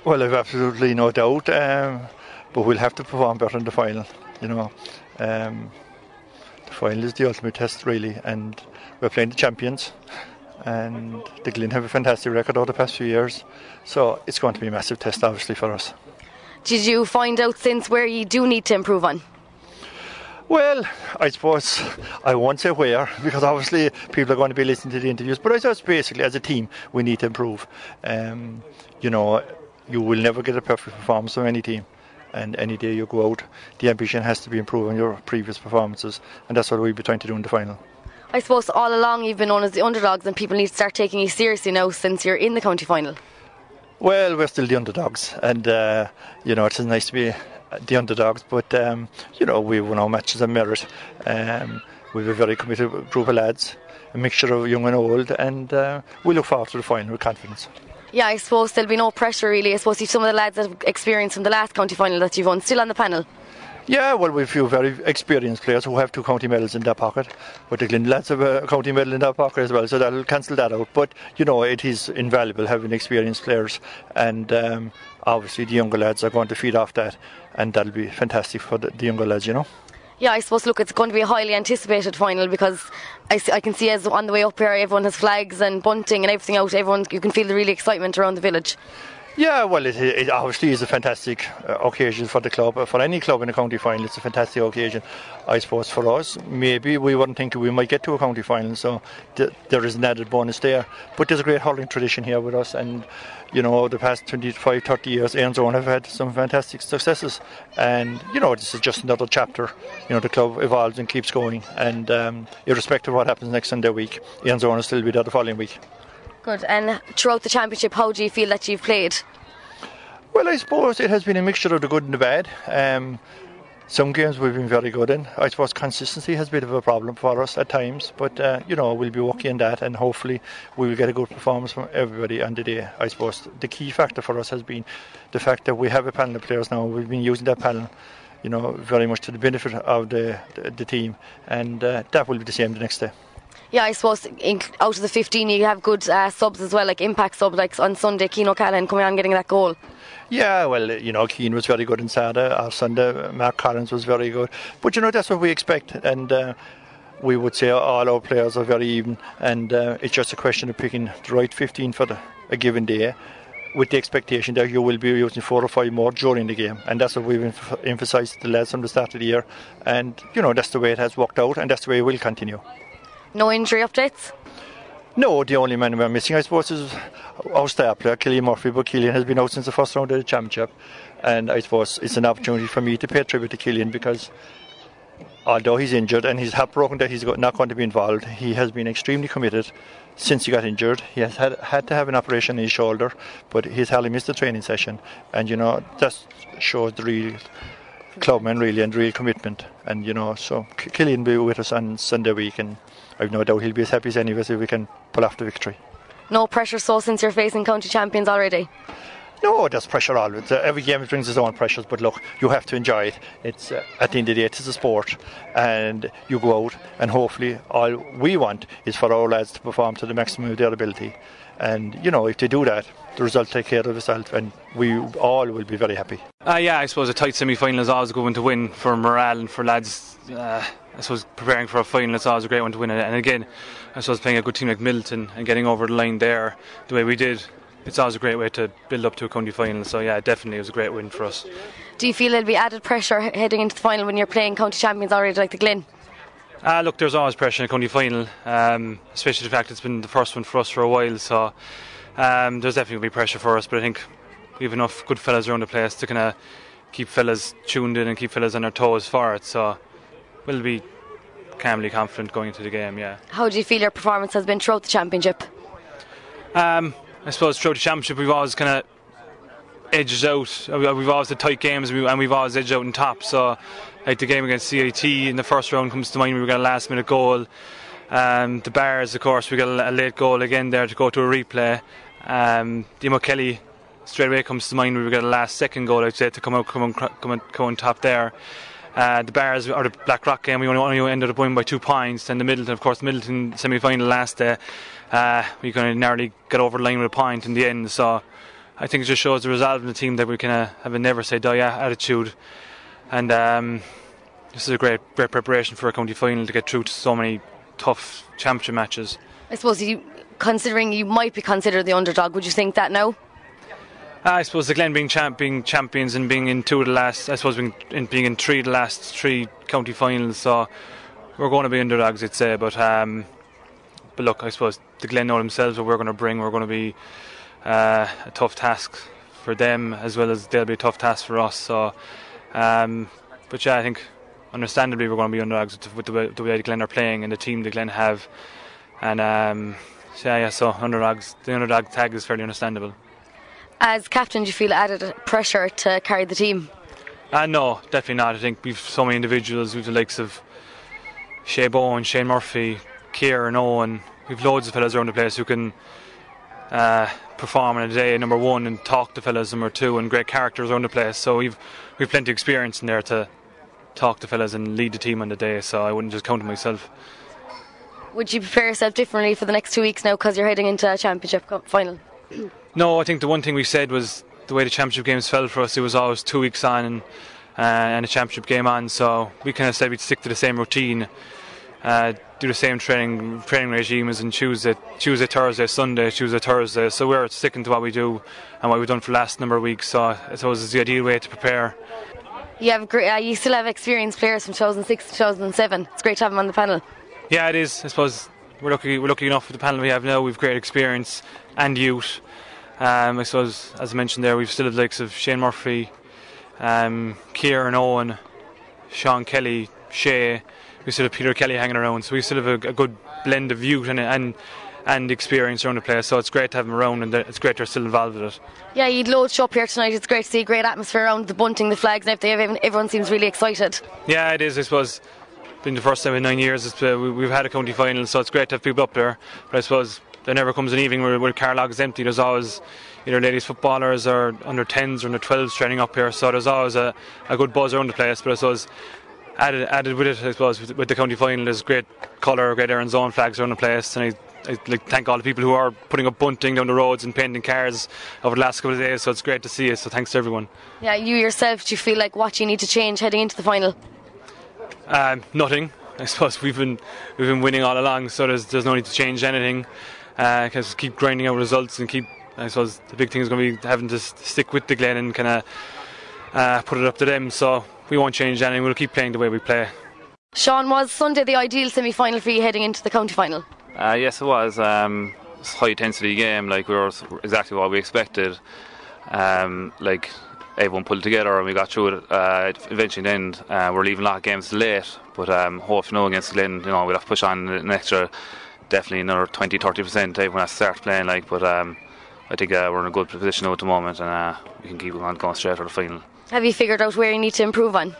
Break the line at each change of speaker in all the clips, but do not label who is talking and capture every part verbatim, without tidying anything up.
Well, I've absolutely no doubt, um, but we'll have to perform better in the final. You know, um, the final is the ultimate test, really, and we're playing the champions. And the Glyn have a fantastic record over the past few years, so it's going to be a massive test, obviously, for us.
Did you find out since where you do need to improve on?
Well, I suppose I won't say where, because obviously people are going to be listening to the interviews, but I suppose basically as a team we need to improve. Um, you know, you will never get a perfect performance from any team, and any day you go out, the ambition has to be improving your previous performances, and that's what we'll be trying to do in the final.
I suppose all along you've been known as the underdogs, and people need to start taking you seriously now since you're in the county final. Well,
we're still the underdogs, and uh, you know, it's nice to be the underdogs, but um, you know, we won our matches on merit. Um, we have a very committed group of lads, a mixture of young and old, and uh, we look forward to the final with confidence.
Yeah, I suppose there'll be no pressure really. I suppose you've some of the lads that have experienced from the last county final that you've won still on the panel.
Yeah, well, we've a few very experienced players who have two county medals in their pocket, but the Glyn lads have a county medal in their pocket as well, so that'll cancel that out. But you know, it is invaluable having experienced players, and um, obviously the younger lads are going to feed off that, and that'll be fantastic for the, the younger lads, you know.
Yeah, I suppose, look, it's going to be a highly anticipated final, because I, I can see as on the way up here everyone has flags and bunting and everything out. Everyone, you can feel the really excitement around the village.
Yeah, well, it, it obviously is a fantastic uh, occasion for the club. Uh, for any club in a county final, it's a fantastic occasion. I suppose for us, maybe we weren't thinking we might get to a county final, so th- there is an added bonus there. But there's a great hurling tradition here with us, and you know, the past twenty-five, thirty years, Ayrns Owen have had some fantastic successes, and you know, this is just another chapter. You know, the club evolves and keeps going, and um, irrespective of what happens next Sunday week, Ayrns Owen will still be there the following week.
Good. And throughout the championship, how do you feel that you've played?
Well, I suppose it has been a mixture of the good and the bad. Um, some games we've been very good in. I suppose consistency has been a bit of a problem for us at times, but uh, you know, we'll be working on that, and hopefully we will get a good performance from everybody on the day. I suppose the key factor for us has been the fact that we have a panel of players now. We've been using that panel, you know, very much to the benefit of the the, the team, and uh, that will be the same the next day.
Yeah, I suppose in, out of the fifteen you have good uh, subs as well, like impact sub, like on Sunday, Cian O'Callaghan coming on and getting that goal.
Yeah, well, you know, Cian was very good in Saturday. Our Sunday, Mark Collins was very good. But, you know, that's what we expect. And uh, we would say all our players are very even. And uh, it's just a question of picking the right fifteen for the, a given day, with the expectation that you will be using four or five more during the game. And that's what we've em- emphasised to the lads from the start of the year. And, you know, that's the way it has worked out, and that's the way it will continue.
No injury updates?
No, the only man we're missing, I suppose, is our star player, Killian Murphy, but Killian has been out since the first round of the championship, and I suppose it's an opportunity for me to pay tribute to Killian, because although he's injured and he's heartbroken that he's not going to be involved, he has been extremely committed since he got injured. He has had, had to have an operation in his shoulder, but he's hardly missed a training session, and you know, that shows the real clubman really, and real commitment. And you know, so Killian will be with us on Sunday week, and I've no doubt he'll be as happy as any of us if we can pull off the victory.
No pressure, so, since you're facing county champions already?
No, there's pressure always. Uh, every game brings its own pressures, but look, you have to enjoy it. It's uh, at the end of the day, it's a sport, and you go out, and hopefully all we want is for our lads to perform to the maximum of their ability. And you know, if they do that, the result take care of itself, and we all will be very happy.
Uh, yeah, I suppose a tight semi-final is always a good one to win for morale and for lads. Uh, I suppose preparing for a final, it's always a great one to win. And again, I suppose playing a good team like Middleton and getting over the line there the way we did, it's always a great way to build up to a county final. So yeah, definitely it was a great win for us.
Do you feel there'll be added pressure heading into the final when you're playing county champions already like the Glyn?
Uh, look, there's always pressure in a county final, um, especially the fact it's been the first one for us for a while. So um, there's definitely going to be pressure for us, but I think we have enough good fellas around the place to kind of keep fellas tuned in and keep fellas on their toes for it. So we'll be calmly confident going into the game, yeah.
How do you feel your performance has been throughout the championship?
Um, I suppose throughout the championship we've always kind of edged out. We've always had tight games, and we've always edged out on top. So like the game against C I T in the first round comes to mind. We got a last minute goal. Um, the Bars, of course, we got a late goal again there to go to a replay. Um, Dimo Kelly straight away comes to mind. We got a last second goal, I'd say, to come out come on, come on, come on top there. Uh, the Bars, or the Blackrock game, we only, only ended up winning by two points. And the Middleton, of course, the Middleton semi-final last day, uh, we kind of narrowly got over the line with a point in the end. So I think it just shows the resolve in the team that we kind of have a never say die attitude, and um, this is a great, great preparation for a county final to get through to so many tough championship matches.
I suppose you, considering you might be considered the underdog, would you think that now?
I suppose the Glen being, champ, being champions and being in two of the last, I suppose being in, being in three of the last three county finals, so we're going to be underdogs, I'd say. But um, but look, I suppose the Glen know themselves what we're going to bring. We're going to be uh, a tough task for them, as well as they'll be a tough task for us. So, um, but yeah, I think understandably we're going to be underdogs with the way, the way the Glen are playing and the team the Glen have. And um, so yeah, yeah, so underdogs. The underdog tag is fairly understandable.
As captain, do you feel added pressure to carry the team?
Uh, no, definitely not. I think we've so many individuals. We've the likes of Shea Bowen, Shane Murphy, Kieran Owen. We've loads of fellas around the place who can uh, perform in a day number one and talk to fellas number two, and great characters around the place. So we've we've plenty of experience in there to talk to fellas and lead the team on the day. So I wouldn't just count on myself.
Would you prepare yourself differently for the next two weeks now because you're heading into a championship final?
No, I think the one thing we said was the way the championship games fell for us, it was always two weeks on and, uh, and a championship game on, so we kind of said we'd stick to the same routine, uh, do the same training training regime as in Tuesday, Tuesday, Thursday, Sunday, Tuesday, Thursday, so we're sticking to what we do and what we've done for the last number of weeks, so I suppose it's the ideal way to prepare.
You have great, uh, you still have experienced players from two thousand six to two thousand seven. It's great to have them on the panel.
Yeah, it is. I suppose we're lucky, we're lucky enough with the panel we have now. We've great experience and youth. Um, I suppose, as I mentioned there, we've still the likes of Shane Murphy, um, Kieran Owen, Sean Kelly, Shea. We still have Peter Kelly hanging around, so we still have a, a good blend of youth and, and and experience around the place. So it's great to have them around, and it's great they're still involved with it.
Yeah, you'd loads show up here tonight. It's great to see a great atmosphere around the bunting, the flags, and everything. Everyone seems really excited.
Yeah, it is. I suppose been the first time in nine years it's, uh, we, we've had a county final, so it's great to have people up there. But I suppose there never comes an evening where, where Carlock is empty. There's always either ladies footballers or under tens or under twelves training up here, so there's always a, a good buzz around the place. But I suppose added added with it, I suppose with, with the county final, there's great colour, great Aaron Zone flags around the place, and I, I like thank all the people who are putting up bunting down the roads and painting cars over the last couple of days. So it's great to see it. So thanks to everyone.
Yeah, you yourself, do you feel like what you need to change heading into the final?
Um, nothing. I suppose we've been we've been winning all along, so there's there's no need to change anything. Because uh, keep grinding out results and keep. I suppose the big thing is going to be having to stick with the Glen and kind of uh, put it up to them. So we won't change anything. We'll keep playing the way we play.
Sean, was Sunday the ideal semi-final for you heading into the county final?
Uh, yes, it was. Um, it's a high intensity game. Like we were exactly what we expected. Um, like everyone pulled together and we got through it. Uh, eventually, then uh, we're leaving a lot of games late, but um, hopefully, no against Glen, you know, we'll have to push on an extra. Definitely another twenty to thirty percent everyone has to start playing, like, but um, I think uh, we're in a good position now at the moment, and uh, we can keep on going straight for the final.
Have you figured out where you need to improve on?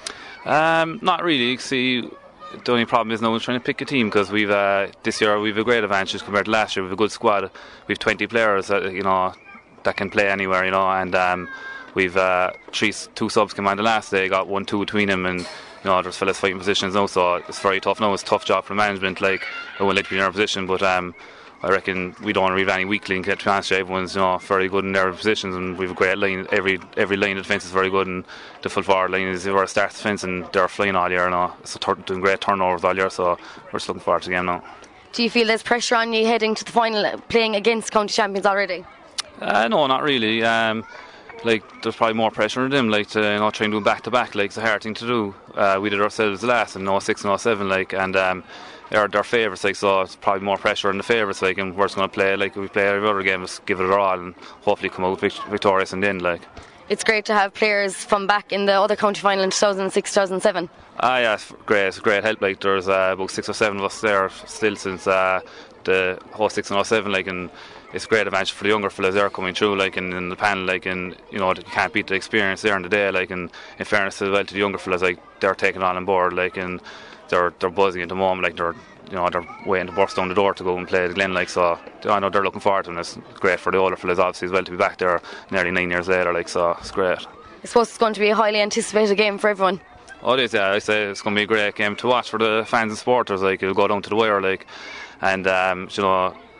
Um, not really. See, the only problem is now we're trying to pick a team, because we've uh, this year we've a great advantage compared to last year. We've a good squad. We've twenty players that you know that can play anywhere, you know, and um, we've uh, three two subs came on the last day, got one two between them, and you know, there's fellas fighting positions now, so it's very tough now. It's a tough job for management. Like, I wouldn't like to be in our position, but um, I reckon we don't want to leave any weak link. To be honest, everyone's you know very good in their positions, and we've a great line. Every every line of defence is very good, and the full forward line is our start defence, and they're flying all year now. So tur- doing great turnovers all year, so we're just looking forward to the game now.
Do you feel there's pressure on you heading to the final, playing against county champions already?
Uh, no, not really. Um, Like there's probably more pressure on them, like to you know try and do back to back. Like it's a hard thing to do. Uh, we did ourselves the last in oh six and oh seven, like, and um, they're their favourites, like, so it's probably more pressure on the favourites, like, and we're just going to play like we play every other game, just give it our all, and hopefully come out vict- victorious in the end, like.
It's great to have players from back in the other county final in two thousand six, two thousand seven.
Ah, yeah, it's great. It's great help. Like there's uh, about six or seven of us there still since uh, the oh six and oh seven, like, and it's a great advantage for the younger fellas there coming through, like, in, in the panel, like, and you know you can't beat the experience there in the day, like, and in fairness as well to the younger fellas, like, they're taking it on board, like, and they're they're buzzing at the moment, like, they're you know they're waiting to burst down the door to go and play the Glen, like, so I know they're looking forward to it, and it's great for the older fellas obviously as well to be back there nearly nine years later, like, so it's great.
I suppose it's going to be a highly anticipated game for everyone.
Oh, it is, yeah. I say it's going to be a great game to watch for the fans and supporters, like, it'll go down to the wire, like, and um, you know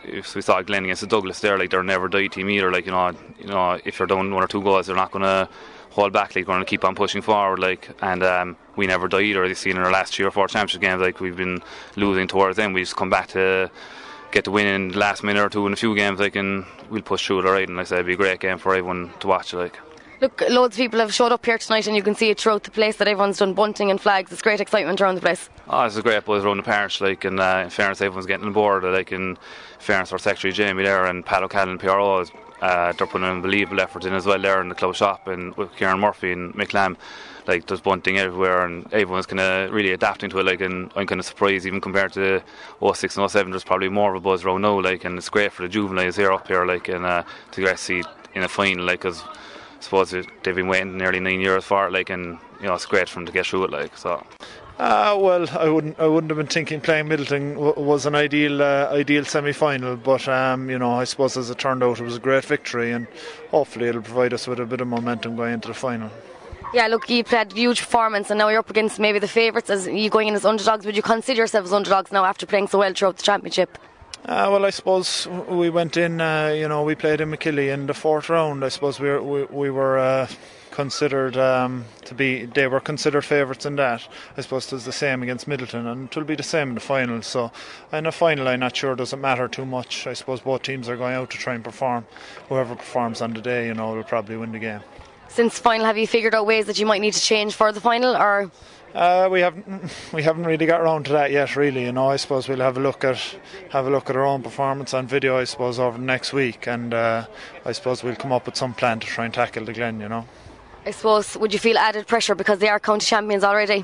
if we saw Glen against the Douglas there, like they're never die team either. Like you know, you know, if you're down one or two goals, they're not going to hold back. Like, they're going to keep on pushing forward. Like, and um, we never die either. You've seen in our last three or four championship games, like we've been losing towards them. We just come back to get the win in the last minute or two in a few games. Like, and we'll push through it alright. And like I said, it'll be a great game for everyone to watch. Like.
Look, loads of people have showed up here tonight, and you can see it throughout the place that everyone's done bunting and flags. It's great excitement around the place.
Oh, it's a great buzz around the parish, like, and uh, in fairness, everyone's getting on board. Like, in fairness, our secretary Jamie there and Pat O'Callaghan, P R O, uh, they're putting an unbelievable effort in as well there in the club shop, and with Kieran Murphy and McLam. Like, there's bunting everywhere, and everyone's kind of really adapting to it. Like, and I'm kind of surprised, even compared to oh six and oh seven, there's probably more of a buzz around now. Like, and it's great for the juveniles here up here, like, and uh, to get to see in a final, like, because I suppose they've been waiting nearly nine years for it, like, and you know it's great for them to get through it, like. So.
Uh, well, I wouldn't. I wouldn't have been thinking playing Middleton w- was an ideal, uh, ideal semi-final. But um, you know, I suppose as it turned out, it was a great victory, and hopefully it'll provide us with a bit of momentum going into the final.
Yeah, look, you played a huge performance, and now you're up against maybe the favourites as you going in as underdogs. Would you consider yourselves underdogs now after playing so well throughout the championship?
Uh, well, I suppose we went in. Uh, you know, we played in McKillie in the fourth round. I suppose we were, we, we were uh, considered um, to be. They were considered favourites in that. I suppose it was the same against Middleton, and it will be the same in the final. So, in a final, I'm not sure doesn't matter too much. I suppose both teams are going out to try and perform. Whoever performs on the day, you know, will probably win the game.
Since final, have you figured out ways that you might need to change for the final, or?
Uh, we haven't we haven't really got around to that yet, really. You know, I suppose we'll have a look at have a look at our own performance on video, I suppose, over the next week, and uh, I suppose we'll come up with some plan to try and tackle the Glen. You know.
I suppose, would you feel added pressure because they are county champions already?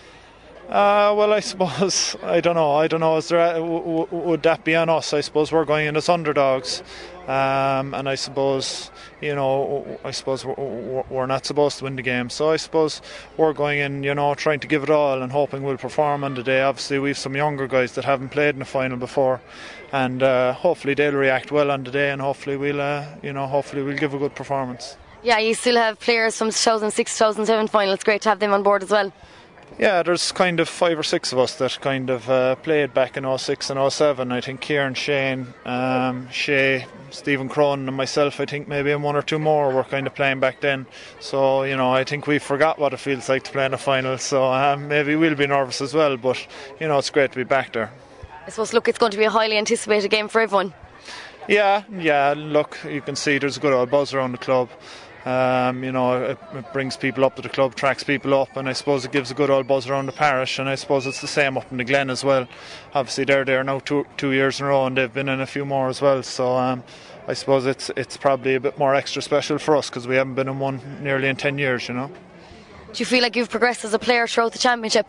Uh, well, I suppose I don't know. I don't know. Is there w- w- would that be on us? I suppose we're going in as underdogs, um, and I suppose you know. I suppose we're, we're not supposed to win the game. So I suppose we're going in, you know, trying to give it all and hoping we'll perform on the day. Obviously, we've some younger guys that haven't played in the final before, and uh, hopefully they'll react well on the day, and hopefully we'll, uh, you know, hopefully we'll give a good performance.
Yeah, you still have players from two thousand six, two thousand seven final. It's great to have them on board as well.
Yeah, there's kind of five or six of us that kind of uh, played back in oh six and oh seven. I think Kieran, Shane, um, Shay, Stephen Cronin and myself, I think maybe and one or two more were kind of playing back then. So, you know, I think we forgot what it feels like to play in a final. So um, maybe we'll be nervous as well. But, you know, it's great to be back there.
I suppose, look, it's going to be a highly anticipated game for everyone.
Yeah, yeah, look, you can see there's a good old buzz around the club. Um, you know, it, it brings people up to the club, tracks people up, and I suppose it gives a good old buzz around the parish. And I suppose it's the same up in the Glen as well. Obviously, they're there now two two years in a row, and they've been in a few more as well. So um, I suppose it's it's probably a bit more extra special for us because we haven't been in one nearly in ten years. You know.
Do you feel like you've progressed as a player throughout the championship?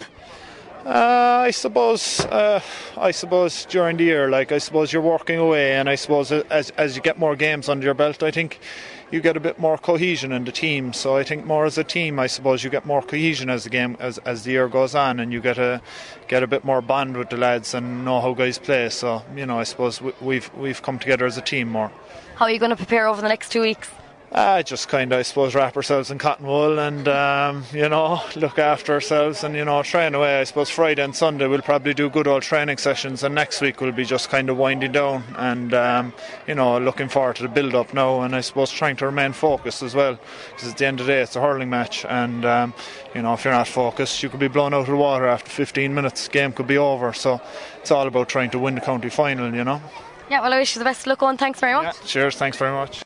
Uh, I suppose, uh, I suppose during the year, like I suppose you're working away, and I suppose as as you get more games under your belt, I think you get a bit more cohesion in the team. So I think more as a team, I suppose you get more cohesion as the game as as the year goes on, and you get a get a bit more bond with the lads and know how guys play. So you know, I suppose we, we've we've come together as a team more.
How are you going to prepare over the next two weeks?
Uh, just kind of, I suppose, wrap ourselves in cotton wool and, um, you know, look after ourselves and, you know, train away. I suppose Friday and Sunday we'll probably do good old training sessions, and next week we'll be just kind of winding down and, um, you know, looking forward to the build-up now, and I suppose trying to remain focused as well, because at the end of the day it's a hurling match, and, um, you know, if you're not focused you could be blown out of the water after fifteen minutes, the game could be over. So it's all about trying to win the county final, you know.
Yeah, well, I wish you the best of luck, and thanks very much.
Yeah, cheers, thanks very much.